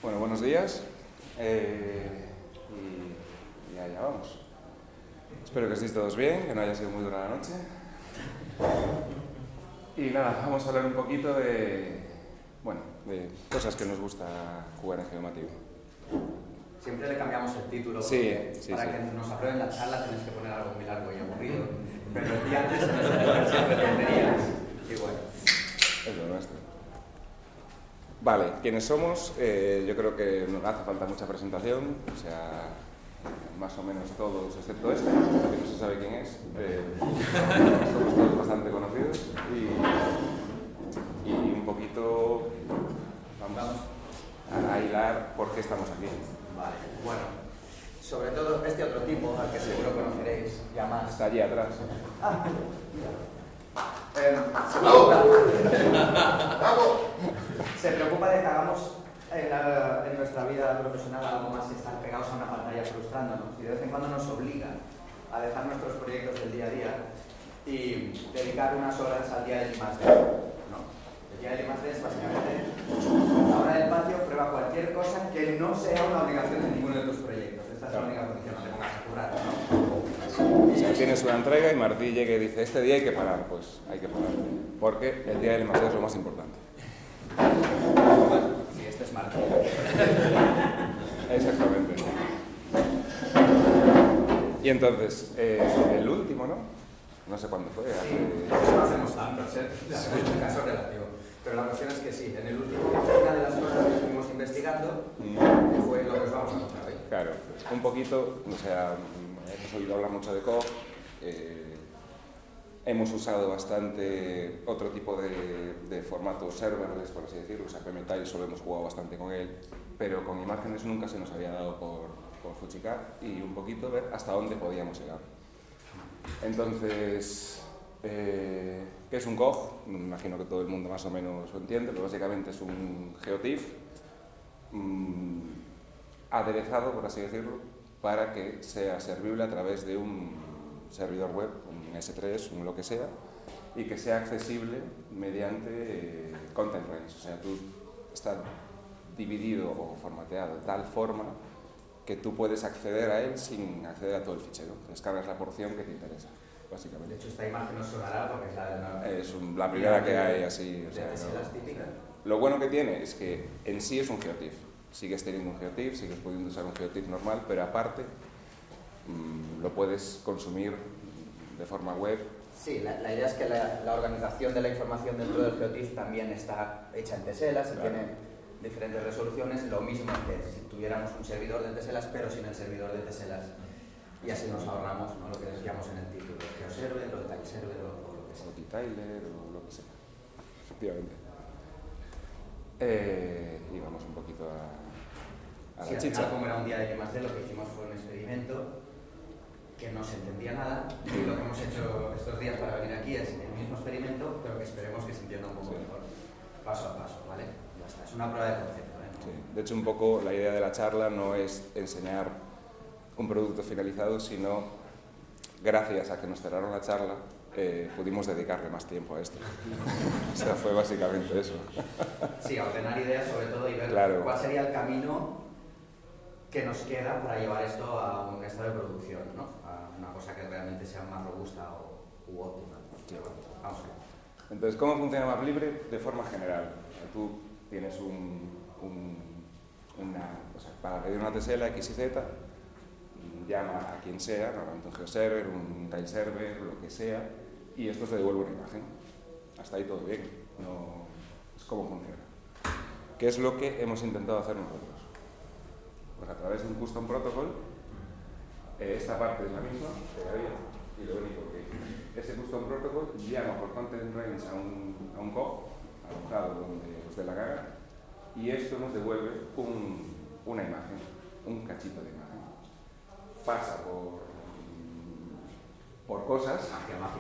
Bueno, buenos días y allá vamos. Espero que estéis todos bien, que no haya sido muy dura la noche. Y nada, vamos a hablar un poquito de cosas que nos gusta jugar en Geomatio. Siempre le cambiamos el título para que nos aprueben la charla tenéis que poner algo muy largo y aburrido. Pero el día antes se nos ocurren siempre tonterías y bueno. Es lo nuestro. Vale, ¿quiénes somos? Yo creo que no hace falta mucha presentación, o sea, más o menos todos, excepto este, que no se sabe quién es. Somos todos bastante conocidos y un poquito vamos a hilar por qué estamos aquí. Vale, bueno, sobre todo este otro tipo, al que seguro conoceréis ya más. Está allí atrás. Se preocupa de que hagamos en nuestra vida profesional algo más que estar pegados a una pantalla frustrándonos, y de vez en cuando nos obliga a dejar nuestros proyectos del día a día y dedicar unas horas al día del I+D, ¿no? El día del I+D es básicamente la hora del patio, prueba cualquier cosa que no sea una obligación de ninguno de tus proyectos. Esta es la única condición, no te pongas a currar, ¿no? O sea, tienes una entrega y Martí llega y dice, este día hay que parar, pues hay que parar, porque el día del I+D es lo más importante. Bueno, sí, este es Martí. Exactamente. Y entonces, el último, ¿no? No sé cuándo fue. Sí, no hacemos tantos, ¿eh? Es un caso relativo. Pero la cuestión es que sí, en el último, una de las cosas que estuvimos investigando fue lo que os vamos a contar hoy. Claro, un poquito, o sea, hemos oído hablar mucho de Cog, hemos usado bastante otro tipo de formatos serverless, por así decirlo, o sea, PMTile solo hemos jugado bastante con él, pero con imágenes nunca se nos había dado por fuchicar y un poquito ver hasta dónde podíamos llegar. Entonces, ¿qué es un Cog? Me imagino que todo el mundo más o menos lo entiende, pero básicamente es un GeoTIFF aderezado, por así decirlo, para que sea servible a través de un servidor web, un S3, un lo que sea, y que sea accesible mediante content range. O sea, está dividido o formateado de tal forma que tú puedes acceder a él sin acceder a todo el fichero. Descargas la porción que te interesa, básicamente. De hecho, esta imagen os sonará porque es la primera que hay así. O sea, las típicas. Lo bueno que tiene es que en sí es un GeoTIFF. Sigues teniendo un GeoTIFF, sigues pudiendo usar un GeoTIFF normal, pero aparte lo puedes consumir de forma web. Sí, la idea es que la organización de la información dentro del GeoTIFF también está hecha en teselas y tiene diferentes resoluciones, lo mismo que si tuviéramos un servidor de teselas, pero sin el servidor de teselas. Y así nos ahorramos, ¿no?, lo que decíamos en el título, GeoServer o TileServer o lo que sea. O T-Tiler o lo que sea, efectivamente. Y vamos un poquito a la chicha. Como era un día de I+D, lo que hicimos fue un experimento que no se entendía nada, y lo que hemos hecho estos días para venir aquí es el mismo experimento, pero que esperemos que se entienda un poco mejor, paso a paso, ¿vale? Ya está, es una prueba de concepto, ¿eh? Sí. De hecho, un poco la idea de la charla no es enseñar un producto finalizado, sino gracias a que nos cerraron la charla, pudimos dedicarle más tiempo a esto. O sea, fue básicamente eso. Sí, a ordenar ideas sobre todo y ver cuál sería el camino que nos queda para llevar esto a un estado de producción, ¿no? A una cosa que realmente sea más robusta u óptima. Sí. Vamos a ver. Entonces, ¿cómo funciona MapLibre? De forma general, tú tienes para pedir una tesela X y Z, llama a quien sea, normalmente un GeoServer, un TileServer, lo que sea, y esto te devuelve una imagen. Hasta ahí todo bien, no es cómo funciona. ¿Qué es lo que hemos intentado hacer nosotros? Pues a través de un custom protocol, esta parte es la misma que había, y lo único que ese custom protocol llama por content range a un Cog, alojado donde os dé la gana, y esto nos devuelve una imagen, un cachito de imagen. Pasa por cosas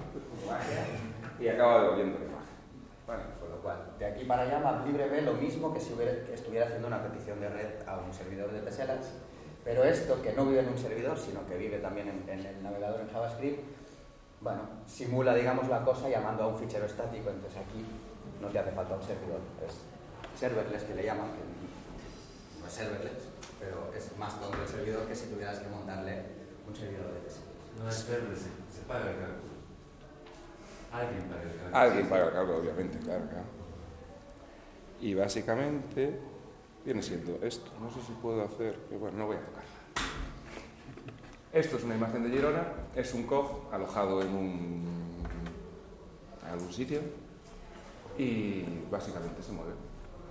y acaba devolviendo la imagen. Vale. Con lo cual, de aquí para allá, MapLibre ve lo mismo que si estuviera haciendo una petición de red a un servidor de teselas, pero esto, que no vive en un servidor, sino que vive también en el navegador en JavaScript, bueno, simula, digamos, la cosa llamando a un fichero estático. Entonces aquí no te hace falta un servidor, es serverless que le llaman, que es serverless, pero es más tonto el servidor que si tuvieras que montarle un servidor de TS. No es serverless, se paga el cálculo. Alguien paga el cálculo. Alguien paga el cálculo, obviamente, claro. Y básicamente viene siendo esto. No sé si puedo hacer, pero bueno, no voy a tocarla. Esto es una imagen de Girona, es un COG alojado en algún sitio y básicamente se mueve.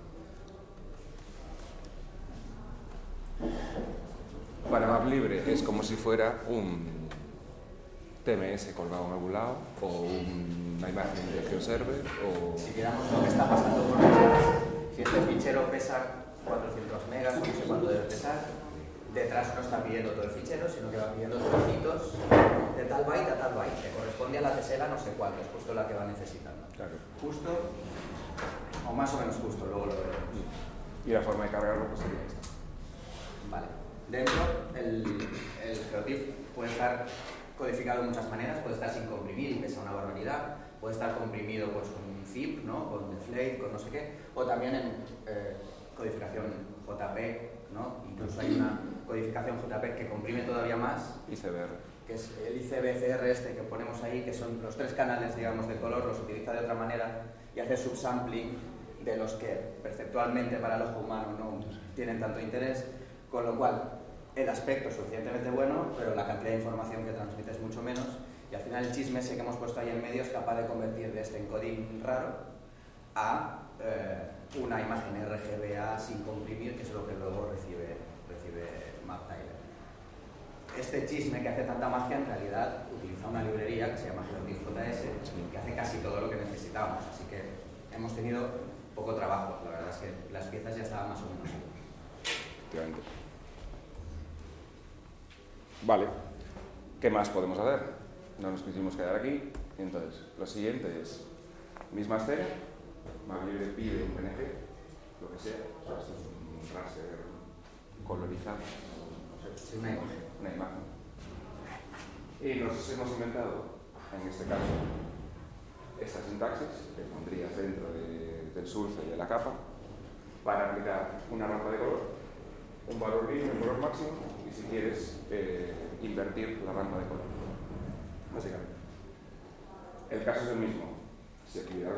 Para MapLibre es como si fuera un TMS colgado en algún lado o una imagen de GeoServer o... Si miramos lo que está pasando por detrás, si este fichero pesa 400 megas, no sé cuánto debe pesar, detrás no está pidiendo todo el fichero, sino que va pidiendo trocitos de tal byte a tal byte, que corresponde a la tesela no sé cuál, que es justo la que va necesitando. Claro. Justo, o más o menos justo, luego lo veremos. Y la forma de cargarlo pues sería esta. Vale. Dentro, el GeoTIFF puede estar codificado de muchas maneras, puede estar sin comprimir y pesa una barbaridad, puede estar comprimido pues, con un zip, ¿no? Con deflate, con no sé qué, o también en codificación JPEG, ¿no? Incluso hay una codificación JPEG que comprime todavía más, ICBR. que es el ICBCR este que ponemos ahí, que son los 3 canales, digamos, de color, los utiliza de otra manera y hace subsampling de los que perceptualmente para el ojo humano no tienen tanto interés, con lo cual el aspecto es suficientemente bueno, pero la cantidad de información que transmite es mucho menos, y al final el chisme ese que hemos puesto ahí en medio es capaz de convertir de este encoding raro a una imagen RGBA sin comprimir, que es lo que luego recibe MapTiler. Este chisme que hace tanta magia en realidad utiliza una librería que se llama GeoTIFF.js, que hace casi todo lo que necesitábamos, así que hemos tenido poco trabajo, la verdad es que las piezas ya estaban más o menos. Efectivamente. Vale, ¿qué más podemos hacer? No nos quisimos quedar aquí, entonces lo siguiente es misma escena, MapLibre pide un PNG, lo que sea, o sea, esto es un raster colorizado, no sé, una imagen. Y nos hemos inventado, en este caso, esta sintaxis que pondrías dentro del surce y de la capa para aplicar una rampa de color, un valor mínimo, un valor máximo, y si quieres invertir la rampa de color, básicamente. El caso es el mismo. Si activamos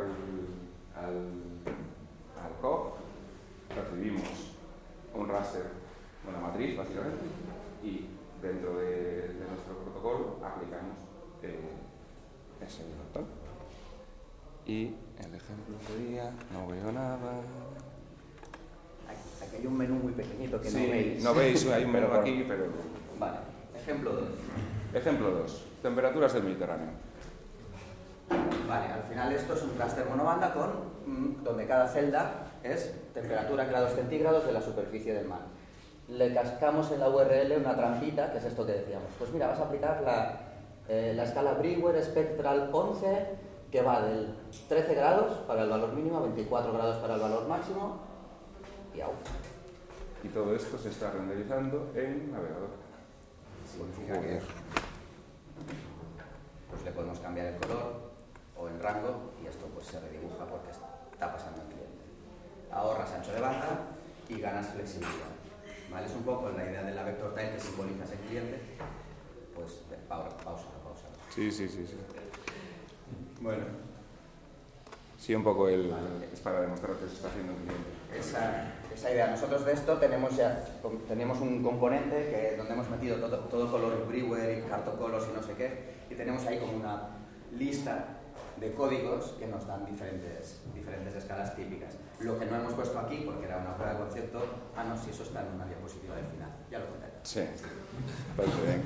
al COG, recibimos un raster, una matriz, básicamente, y dentro de nuestro protocolo aplicamos ese botón. Y el ejemplo sería, no veo nada. Aquí hay un menú muy pequeñito que sí, no veis. No veis, hay un menú pero aquí, pero... Vale, ejemplo 2. Ejemplo 2. Temperaturas del Mediterráneo. Vale, al final esto es un raster monobanda con donde cada celda es temperatura en grados centígrados de la superficie del mar. Le cascamos en la URL una trampita, que es esto que decíamos. Pues mira, vas a aplicar la escala Brewer Spectral 11, que va del 13 grados para el valor mínimo a 24 grados para el valor máximo, y au. Y todo esto se está renderizando en navegador. Significa que pues le podemos cambiar el color o el rango y esto pues se redibuja porque está pasando al cliente. Ahorras ancho de banda y ganas flexibilidad. ¿Vale? Es un poco la idea de la vector tile que simbolizas el cliente. Pues pausa. Sí. Bueno. Sí, un poco es para demostrar que se está haciendo el cliente. Esa idea. Nosotros de esto tenemos un componente donde hemos metido todo color Brewer y cartocolos y no sé qué, y tenemos ahí como una lista de códigos que nos dan diferentes escalas típicas. Lo que no hemos puesto aquí, porque era una prueba de concepto, si eso está en una diapositiva del final. Ya lo contaré. Sí, parece bien.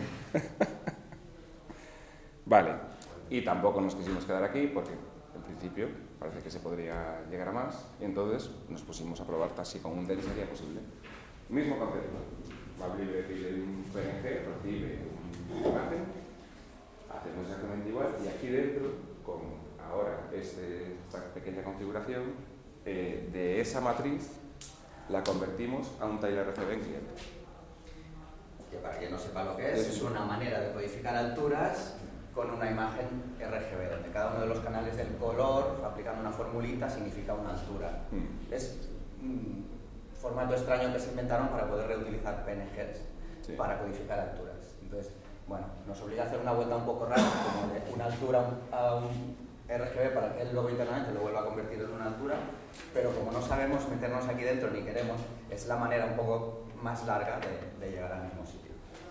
Vale, y tampoco nos quisimos quedar aquí porque en principio parece que se podría llegar a más, y entonces nos pusimos a probar casi con un DEL sería posible. Mismo concepto. MapLibre pide un PNG, recibe una imagen, hacemos exactamente igual, y aquí dentro, con ahora esta pequeña configuración, de esa matriz la convertimos a un tile RGB en cliente. Que para quien no sepa lo que es una manera de codificar alturas con una imagen RGB, donde cada uno de los canales del color, aplicando una formulita, significa una altura. Es formato extraño que se inventaron para poder reutilizar PNGs para codificar alturas. Entonces, bueno, nos obliga a hacer una vuelta un poco rara, como de una altura a un RGB para que él luego internamente lo vuelva a convertir en una altura, pero como no sabemos meternos aquí dentro ni queremos, es la manera un poco más larga de llegar al mismo sitio.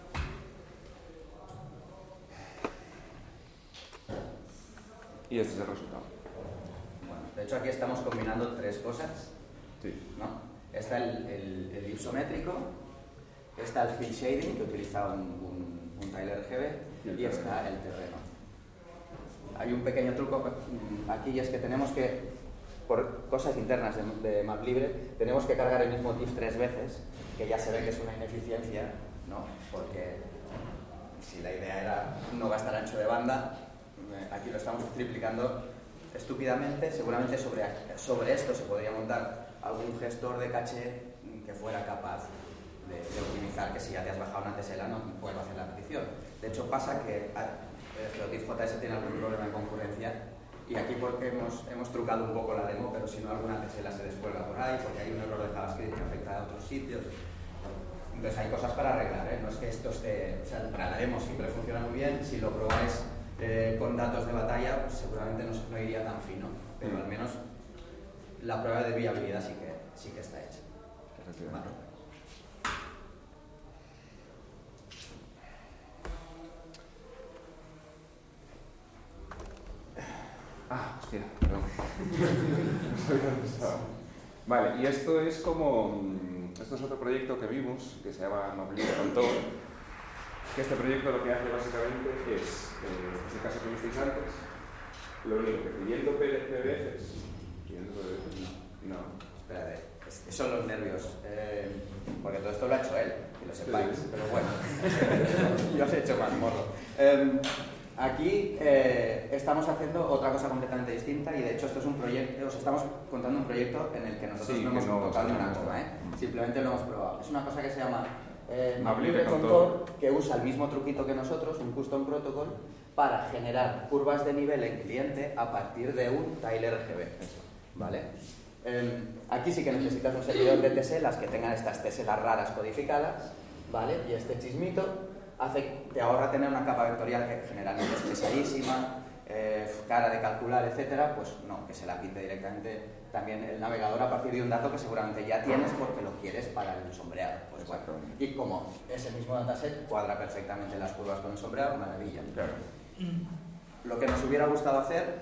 Y este es el resultado. Bueno, de hecho aquí estamos combinando tres cosas, ¿no? Está el isométrico, está el fill shading, que utiliza un tile RGB, y está el terreno. Hay un pequeño truco aquí, y es que tenemos que, por cosas internas de MapLibre, tenemos que cargar el mismo TIFF 3 veces, que ya se ve que es una ineficiencia, ¿no? Porque si la idea era no gastar ancho de banda, aquí lo estamos triplicando estúpidamente. Seguramente sobre esto se podría montar algún gestor de caché que fuera capaz de optimizar que si ya te has bajado una tesela no vuelva a hacer la petición. De hecho pasa que el GeoTIFF JS tiene algún problema de concurrencia, y aquí porque hemos trucado un poco la demo, pero si no alguna tesela se descuelga por ahí porque hay un error de JavaScript que afecta a otros sitios. Entonces hay cosas para arreglar, ¿eh? No es que esto esté, o sea, para la demo siempre funciona muy bien. Si lo probáis con datos de batalla, pues seguramente no iría tan fino, pero al menos la prueba de viabilidad sí que está hecha. Vale. Hostia, perdón. No sabía dónde estaba. Vale, y esto es como... Esto es otro proyecto que vimos, que se llama MapLibre Contour, que este proyecto lo que hace básicamente es, este es el caso que visteis antes, lo único que pidiendo PDFs, no. Espérate, son los nervios, porque todo esto lo ha hecho él, que lo sepáis, pero bueno, yo os he hecho más morro. Aquí estamos haciendo otra cosa completamente distinta, y de hecho esto es un proyecto, os estamos contando un proyecto en el que nosotros no hemos tocado ni una coma, simplemente lo hemos probado. Es una cosa que se llama MapLibre Contour, que usa el mismo truquito que nosotros, un custom protocol, para generar curvas de nivel en cliente a partir de un tile RGB, ¿vale? Aquí sí que necesitas un servidor de teselas que tengan estas teselas raras codificadas, ¿vale? Y este chismito te ahorra tener una capa vectorial que generalmente es pesadísima, cara de calcular, etcétera. Pues no, que se la pinte directamente también el navegador a partir de un dato que seguramente ya tienes porque lo quieres para el sombreado. Pues bueno, y como ese mismo dataset cuadra perfectamente las curvas con el sombreado, maravilla. Claro. Lo que nos hubiera gustado hacer,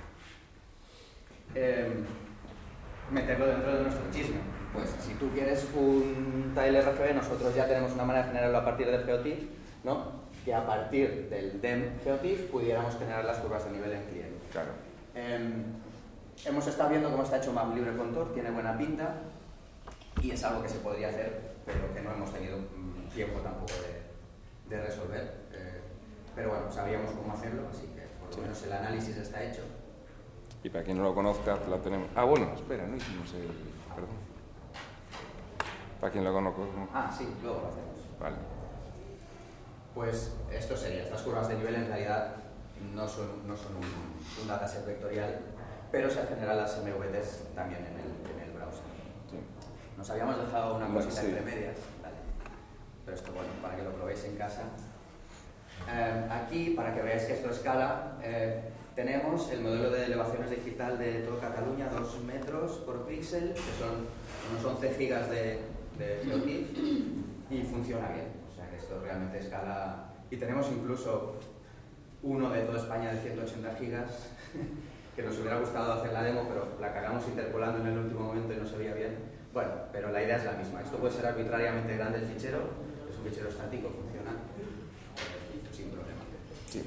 meterlo dentro de nuestro chisme. Pues si tú quieres un tile RGB, nosotros ya tenemos una manera de generarlo a partir del GeoTIFF, ¿no? Que a partir del DEM GeoTIFF pudiéramos generar las curvas de nivel en cliente. Claro. Hemos estado viendo cómo está hecho MapLibre Contour, tiene buena pinta, y es algo que se podría hacer, pero que no hemos tenido tiempo tampoco de resolver. Pero bueno, sabíamos cómo hacerlo, así que por lo menos el análisis está hecho. Y para quien no lo conozca, la tenemos... bueno, espera, no hicimos el... Perdón. Para quien lo conozca... Sí, luego lo hacemos. Vale. Pues esto sería, estas curvas de nivel en realidad no son un dataset vectorial, pero se generan las MVTs también en el browser. Sí. Nos habíamos dejado una cosita entre medias, vale. Pero esto, bueno, para que lo probéis en casa. Aquí, para que veáis que esto escala, tenemos el modelo de elevaciones digital de toda Cataluña, 2 metros por píxel, que son unos 11 gigas de GeoTIFF, y funciona bien. O sea que esto realmente escala. Y tenemos incluso uno de toda España de 180 gigas, que nos hubiera gustado hacer la demo, pero la cagamos interpolando en el último momento y no se veía bien. Bueno, pero la idea es la misma. Esto puede ser arbitrariamente grande el fichero, es un fichero estático, funciona sin problema. Sí.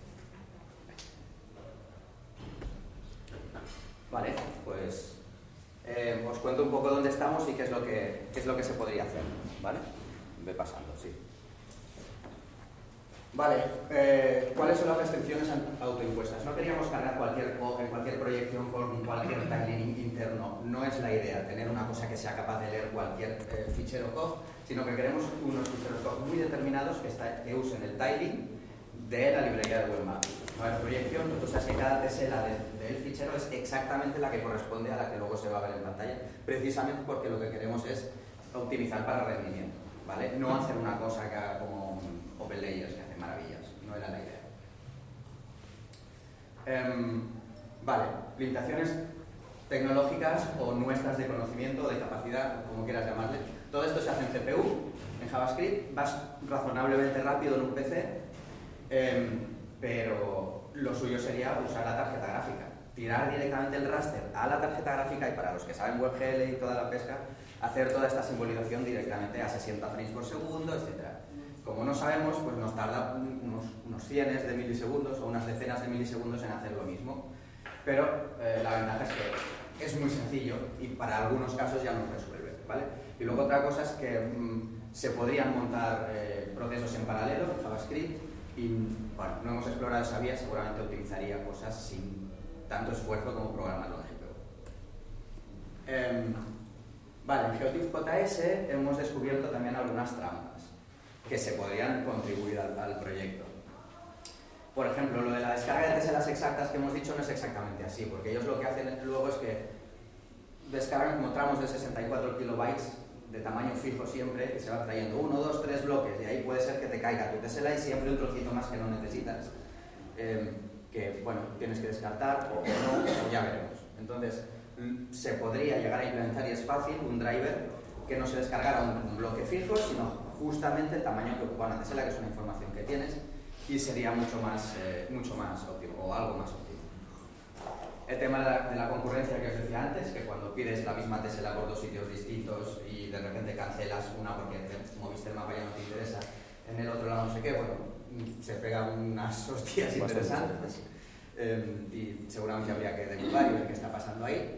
Vale, pues os cuento un poco dónde estamos y qué es lo que se podría hacer, ¿vale? Ve pasando, sí. Vale, ¿cuáles son las restricciones autoimpuestas? No queríamos cargar en cualquier proyección con cualquier tiling interno. No es la idea tener una cosa que sea capaz de leer cualquier fichero COG, sino que queremos unos ficheros COG muy determinados que usen el tiling de la librería de WebMap. No hay proyección, tú sabes que cada tesela del fichero es exactamente la que corresponde a la que luego se va a ver en pantalla, precisamente porque lo que queremos es optimizar para rendimiento, ¿vale? No hacer una cosa que haga como OpenLayers, que hace maravillas, no era la idea. Vale, limitaciones tecnológicas o nuestras de conocimiento, de capacidad, como quieras llamarle. Todo esto se hace en CPU, en JavaScript, vas razonablemente rápido en un PC, pero lo suyo sería usar la tarjeta gráfica, tirar directamente el raster a la tarjeta gráfica y para los que saben WebGL y toda la pesca, hacer toda esta simbolización directamente a 60 frames por segundo, etc. Como no sabemos, pues nos tarda unos cienes de milisegundos o unas decenas de milisegundos en hacer lo mismo. Pero la ventaja es que es muy sencillo y para algunos casos ya nos resuelve, ¿vale? Y luego otra cosa es que se podrían montar procesos en paralelo en JavaScript y, bueno, no hemos explorado esa vía, seguramente optimizaría cosas sin tanto esfuerzo como programarlo en GPU. Vale, en GeoTIFF.js hemos descubierto también algunas trampas que se podrían contribuir al proyecto. Por ejemplo, lo de la descarga de teselas exactas que hemos dicho no es exactamente así, porque ellos lo que hacen luego es que descargan como tramos de 64 kilobytes de tamaño fijo siempre y se va trayendo 1, 2, 3 bloques y ahí puede ser que te caiga tu tesela y siempre un trocito más que no necesitas, que, bueno, tienes que descartar o no, o ya veremos. Entonces, se podría llegar a implementar, y es fácil, un driver que no se descargara un bloque fijo, sino justamente el tamaño que ocupa una tesela, que es una información que tienes, y sería mucho más óptimo, o algo más óptimo. El tema de la concurrencia que os decía antes, que cuando pides la misma tesela por dos sitios distintos y de repente cancelas una porque te moviste el mapa y ya no te interesa, en el otro lado no sé qué, bueno, se pega unas hostias interesantes. Y seguramente habría que debugar y ver qué está pasando ahí.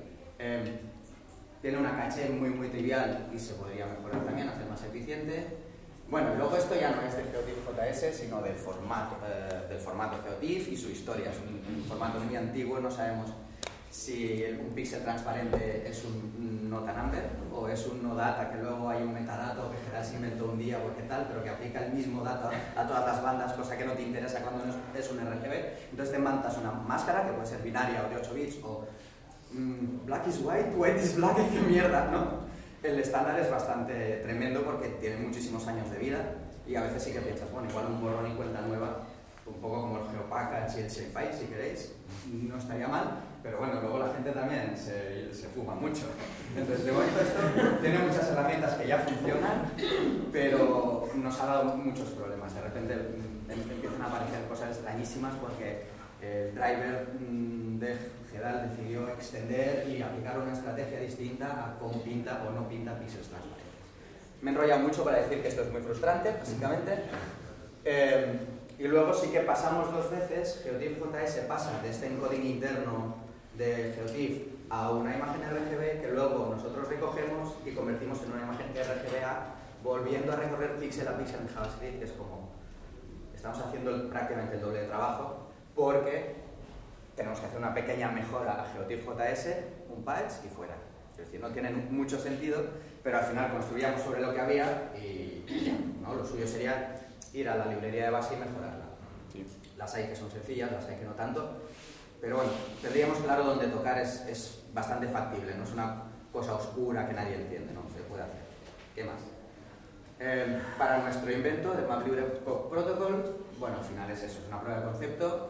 Tiene una caché muy trivial y se podría mejorar también, hacer más eficiente. Bueno, y luego esto ya no es de GeoTIFF.js, sino del formato GeoTIFF y su historia. Es un formato muy antiguo, no sabemos si un píxel transparente es un nota number o es un no data, que luego hay un metadato que Gerald se inventó un día porque tal, pero que aplica el mismo dato a todas las bandas, cosa que no te interesa cuando no es un RGB. Entonces te montas una máscara que puede ser binaria o de 8 bits o black is white, white is black, qué mierda, ¿no? El estándar es bastante tremendo porque tiene muchísimos años de vida y a veces sí que piensas, bueno, igual un borrón y cuenta nueva, un poco como el GeoPackage y el Shapefile, si queréis, no estaría mal, pero bueno, luego la gente también se fuma mucho. Entonces, de momento esto tiene muchas herramientas que ya funcionan, pero nos ha dado muchos problemas. De repente empiezan a aparecer cosas extrañísimas porque el driver de Gerald decidió extender y aplicar una estrategia distinta a cómo pinta o no pinta píxeles transparentes. Me he enrollado mucho para decir que esto es muy frustrante, básicamente. Y luego sí que pasamos dos veces, GeoTIFF.js pasa de este encoding interno de GeoTIFF a una imagen RGB que luego nosotros recogemos y convertimos en una imagen RGBA, volviendo a recorrer píxel a píxel en JavaScript, que es como estamos haciendo prácticamente el doble de trabajo, porque tenemos que hacer una pequeña mejora a GeoTIFF.js, un patch y fuera. Es decir, no tiene mucho sentido, pero al final construíamos sobre lo que había y ¿no? Lo suyo sería ir a la librería de base y mejorarla. Sí. Las hay que son sencillas, las hay que no tanto, pero bueno, tendríamos claro dónde tocar, es bastante factible, no es una cosa oscura que nadie entiende, ¿no? Se puede hacer. ¿Qué más? Para nuestro invento de MapLibre Protocol, bueno, al final es eso, es una prueba de concepto.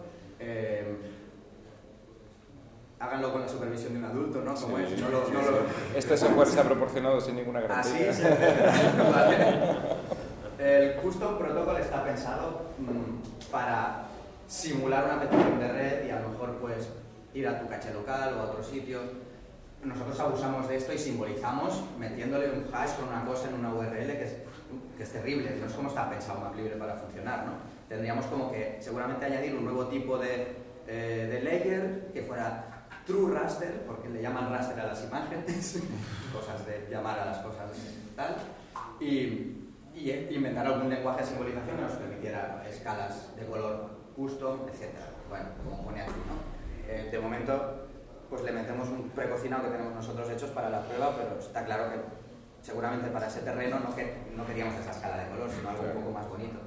Háganlo con la supervisión de un adulto, ¿no? Como es, no lo... Este software está proporcionado sin ninguna garantía. Así es. Vale. El Custom Protocol está pensado para simular una petición de red y a lo mejor pues ir a tu caché local o a otro sitio. Nosotros abusamos de esto y simbolizamos metiéndole un hash con una cosa en una URL que es terrible. No es como está pensado MapLibre para funcionar, ¿no? Tendríamos como que seguramente añadir un nuevo tipo de layer que fuera true raster, porque le llaman raster a las imágenes, cosas de llamar a las cosas tal, y inventar algún lenguaje de simbolización que nos permitiera escalas de color custom, etc. Bueno, como pone aquí, ¿no? De momento, pues le metemos un precocinado que tenemos nosotros hechos para la prueba, pero está claro que seguramente para ese terreno no queríamos esa escala de color, sino algo un poco más bonito.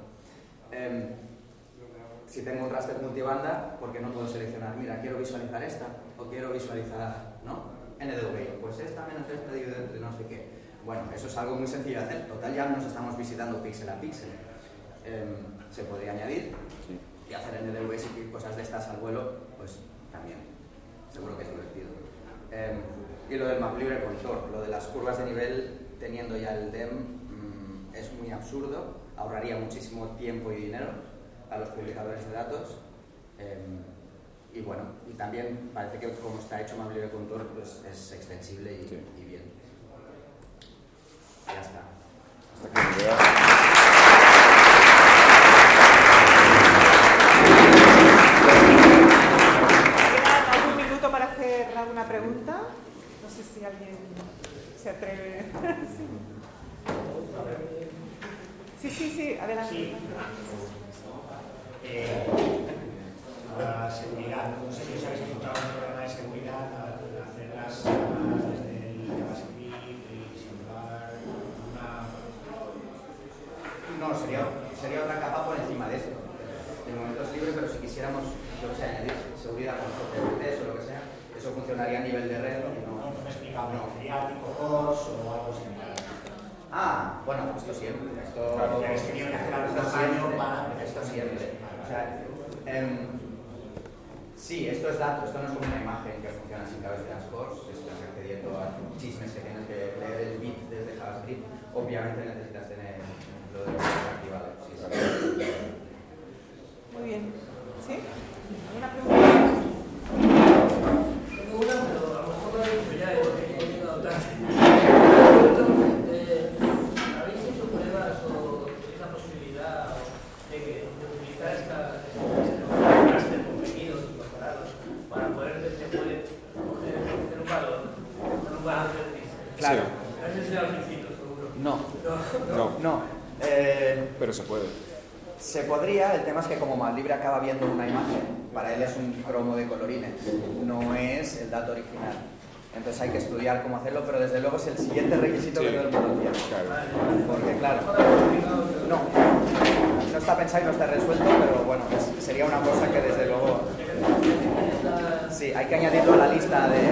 Si tengo un raster multibanda, ¿por qué no puedo seleccionar? Mira, quiero visualizar esta, o quiero visualizar, ¿no? NDVI, pues esta menos esta dividido entre no sé qué. Bueno, eso es algo muy sencillo de hacer. Total, ya nos estamos visitando píxel a píxel. Se podría añadir y hacer en Edelweiss y cosas de estas al vuelo, pues también. Seguro que es divertido. Y lo del map libre con Tor, lo de las curvas de nivel teniendo ya el DEM es muy absurdo, ahorraría muchísimo tiempo y dinero a los publicadores de datos. Y bueno, y también parece que como está hecho map libre con Tor, pues es extensible y bien. Ya está. Hasta que me vea. ¿Algún minuto para hacer alguna pregunta? No sé si alguien se atreve. Sí, adelante. Sí. La seguridad. No sé si os habéis encontrado un problema de seguridad al hacer las desde el JavaScript y simular una... No, sería otra capa por encima de esto. De momento es libre, pero si quisiéramos, yo que sé, añadir seguridad con CPTs o lo que sea, eso funcionaría a nivel de red. No me explicaba, no, sería tipo CORS o algo similar. Ah, bueno, esto siempre. Esto, Claro, ya habéis tenido que hacer algún tamaño para... Esto siempre. O sea, sí, esto es dato, esto no es como una imagen que funciona sin través de las cores, estás accediendo a chismes que tienes que leer el bit desde JavaScript. Obviamente necesitas tener lo de activado. Sí, Muy bien. ¿Sí? ¿Alguna pregunta? Tengo una, pero a lo mejor lo he dicho ya, porque he llegado tarde. ¿Habéis hecho pruebas o esa posibilidad de utilizar estos raster comprimidos y comparados para poder ver que puede coger un valor de píxel? Claro. Has enseñado al principio, seguro. No. Pero se puede. Se podría, el tema es que como MapLibre acaba viendo una imagen, para él es un cromo de colorines, no es el dato original. Entonces hay que estudiar cómo hacerlo, pero desde luego es el siguiente requisito que todo el mundo tiene. Claro. Porque claro, no está pensado y no está resuelto, pero bueno, sería una cosa que desde luego... Sí, hay que añadirlo a la lista de